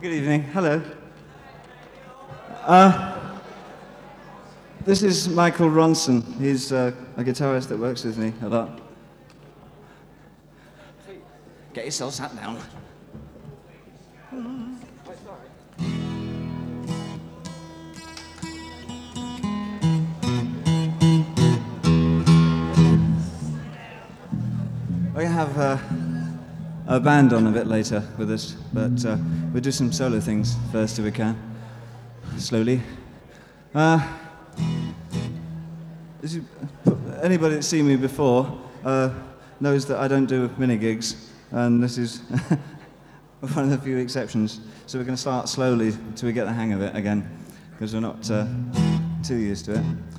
Good evening. Hello. This is Michael Ronson. He's a guitarist that works with me a lot. Get yourself sat down. We have a band on a bit later with us, but we'll do some solo things first if we can, slowly. Anybody that's seen me before knows that I don't do mini gigs, and this is one of the few exceptions. So we're going to start slowly till we get the hang of it again, because we're not too used to it.